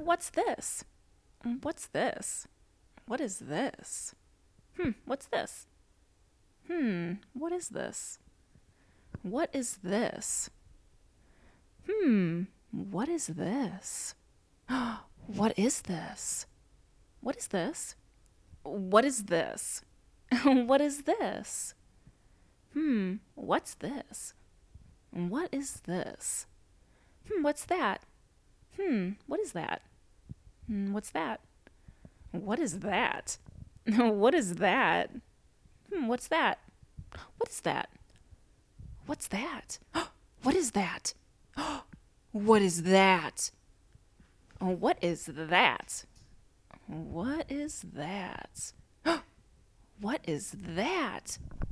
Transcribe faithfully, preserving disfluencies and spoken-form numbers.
What's this? What's this? What is this? Hmm, what's this? Hmm, what is this? What is this? Hmm, what is this? What is this? What is this? What is this? What is this? Hmm, what's this? What is this? Hmm, what's that? Hmm, what is that? Hmm, what's that? What is that? What is that? Hmm, what's that? What is that? What's that? What is that? What is that? What is that? What is that? What is that?